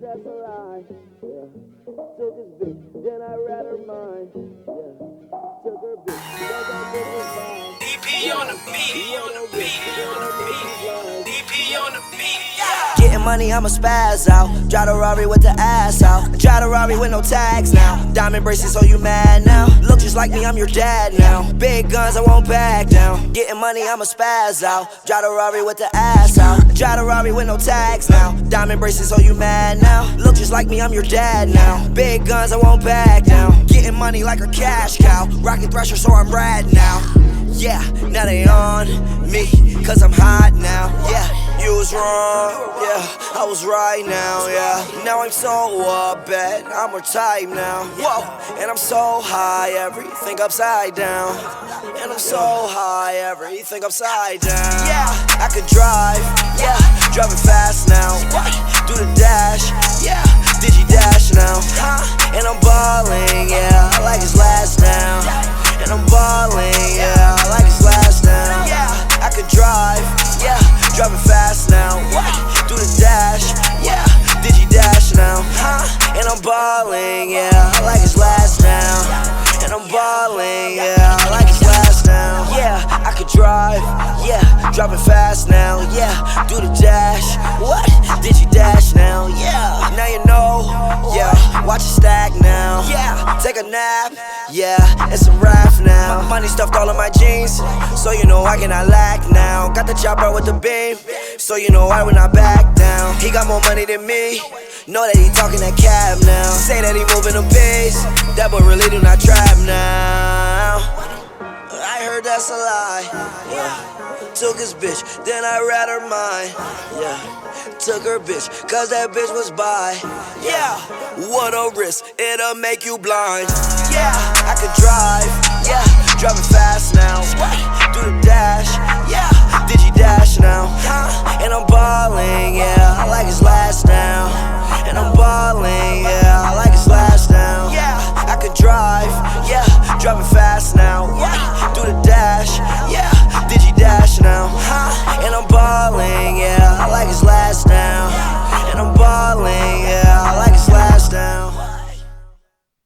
that's a lie. Yeah. Took his bitch, then I read her mind. Yeah. Took her bitch, then that bitch was mine. DP on the beat, on the beat, on the beat. DP on the beat, yeah. Getting money, I'ma spaz out. Drive the Rari with the ass out. Drive the Rari with no tags now. Diamond bracelets, so you mad now? Look just like me, I'm your dad now. Big guns, I won't back down. Getting money, I'ma spaz out. Drive the Rari with the ass out. Drive the Rari with no tags now. Diamond bracelets, so you mad now? Look just like me, I'm your dad now. Big guns, I won't back down. Getting money like a cash cow. Rockin' Thresher, so I'm rad now. Yeah, now they on me, cause I'm hot now. Yeah, you was wrong, yeah, I was right now, yeah. Now I'm so up at, I'm more tight now. Whoa, and I'm so high, everything upside down. And I'm so high, everything upside down. Yeah, I could drive, yeah, driving fast now. Do the dash, yeah, digi dash now. And I'm balling, yeah, I like his last now. And I'm balling, yeah, I like his last now. Yeah, I could drive, yeah, driving fast now. Do the dash, yeah, digi dash now. And I'm balling, yeah, I like his last now. And I'm balling, yeah, I like his last now. Yeah, I could drive, yeah, driving fast now. Yeah, do the dash, what? Digi dash now, yeah. Now you know, yeah, watch it stack now. Yeah, take a nap, yeah, it's a wrap now. My money stuffed all in my jeans, so you know I cannot lack now. Got the chopper with the beam, so you know I will not back down. He got more money than me, know that he talking that cab now. Say that he moving the base, that boy really do not trap now. I heard that's a lie, yeah. Took his bitch, then I read her mind, yeah. Took her bitch, cause that bitch was by, yeah. What a risk, it'll make you blind. Yeah, I could drive, yeah, driving fast now. Do the dash, yeah, digi dash now. And I'm balling, yeah.